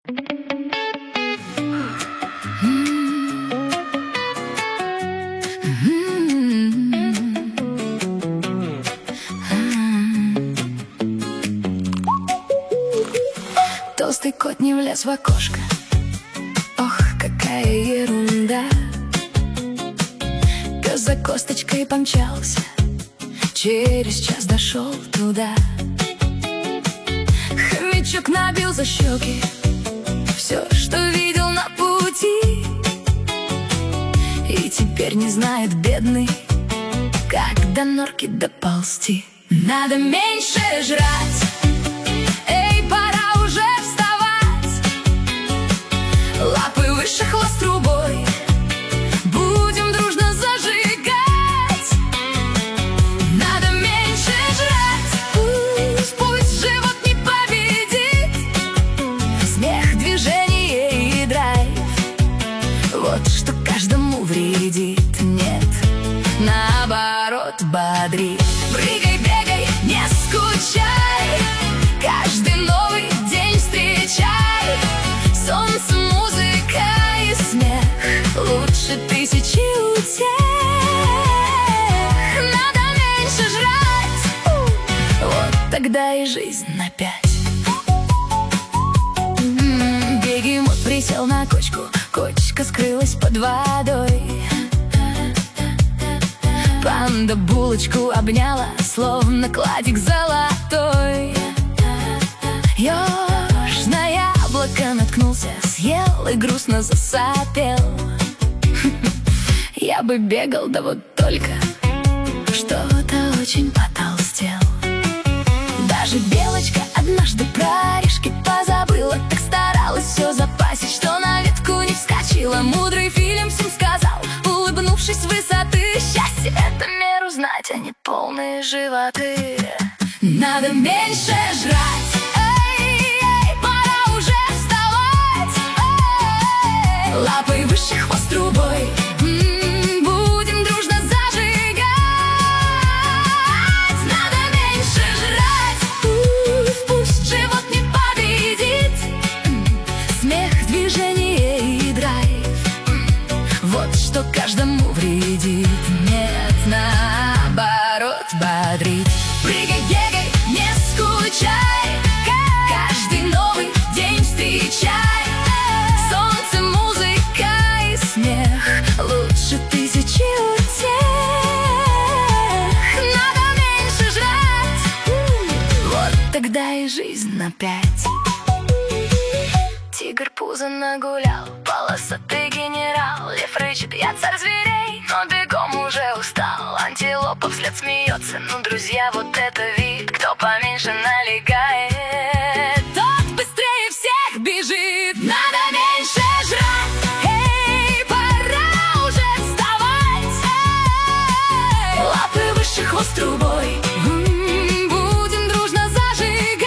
Толстый кот не влез в окошко. Ох, какая ерунда. Пес за косточкой помчался, через час дошел туда. Хомячок набил за щеки все, что видел на пути, и теперь не знает бедный, как до норки доползти. Надо меньше жрать, эй, пора уже вставать. Лапы выше, хвост трубой, будем дружно зажигать. Надо меньше жрать, пусть живот не победит. Смех, движение и драйв, вот что каждому вредит. Нет, наоборот, бодрит. Прыгай, бегай, не скучай, каждый новый день встречай. Солнце, музыка и смех лучше тысячи утех. Надо меньше жрать, вот тогда и жизнь на 5. Бегемот присел на кочку, кочка скрылась под водой. Панда булочку обняла, словно кладик золотой. Ёж на яблоко наткнулся, съел и грустно засопел. Я бы бегал, да вот только что-то очень потолстел. Даже белочка однажды про орешки позабыла, так старалась все запасить, что на ветку не вскочила. Мудрый фильм всем сказал, улыбнувшись с высоты: счастье — это меру знать, а не полные животы. Надо меньше жрать, эй, пора уже вставать. Лапой выше, хвост трубой, будем дружно зажигать. Надо меньше жрать, пусть живот не победит. Смех, движение и драйв, вот что каждому вредит. Нет, наоборот, бодрит. Прыгай, бегай, не скучай, каждый новый день встречай. Солнце, музыка и смех лучше тысячи утех. Надо меньше жрать, вот тогда и жизнь на 5. Тигр пузо нагулял, полосатый генерал. Лев рычит: я царь зверей, но бегом уже устал. Антилопа вслед смеется: ну, друзья, вот это вид. Кто поменьше налегает, тот быстрее всех бежит. Надо меньше жрать, эй, пора уже вставать. Лапы выше, хвост трубой, будем дружно зажигать.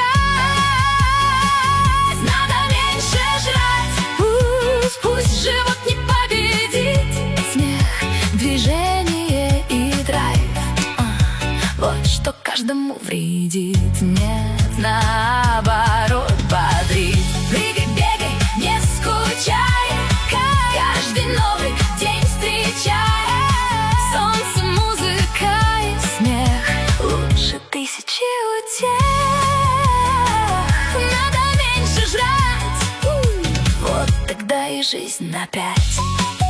Надо меньше жрать, пусть живот не победит. Смех, движение и драйв, вот что каждому вредит. Нет, наоборот, бодрит. Прыгай, бегай, не скучай, каждый новый день встречай. Солнце, музыка и смех лучше тысячи утех. Надо меньше жрать, вот тогда и жизнь на 5.